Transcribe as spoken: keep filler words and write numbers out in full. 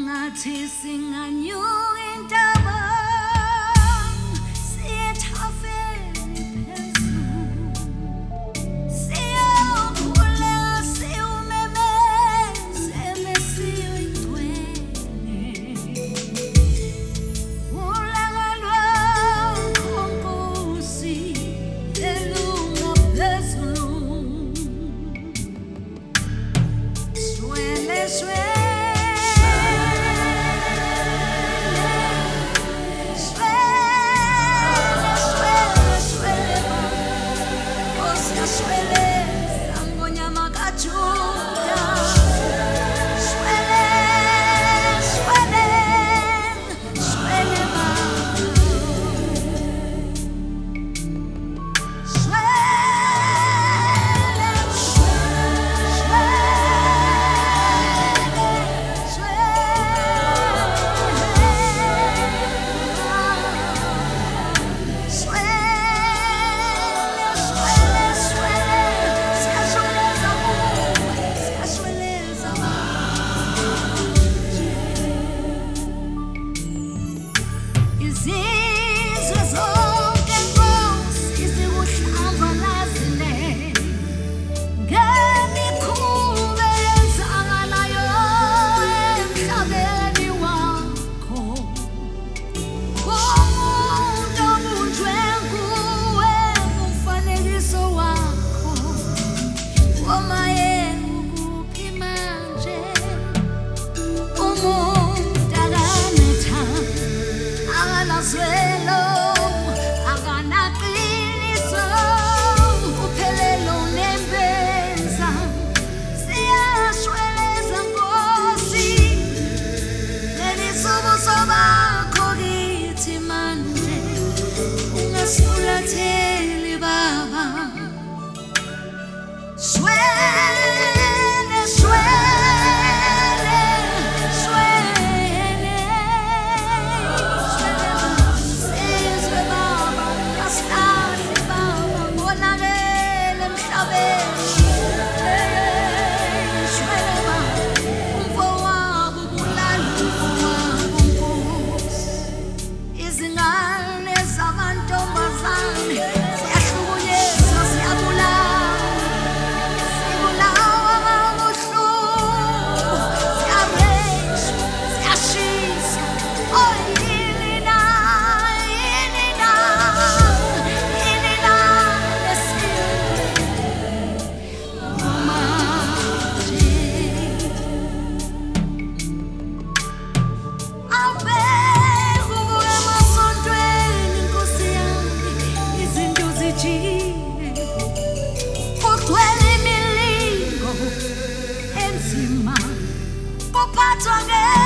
ngathi singanyuka intaba siyethafeni phezulu siyokhuleka siyumemeze mesiyoyigcwele ulaka lwakho Nkosi elunga phezulu swele swele Tell Baba, swele, swele, swele, swele Baba, yastasi Baba, bonakele emhlabeni, swele Baba, umfowabo bulala umfowabo Nkosi, izingane zamantombazane siyahlukunyezwa siyabulawa sibulawa ngabuhlungu siyareshwa siyashisa oh yini na yini na yini na lesiyeni manje abe kuphathwa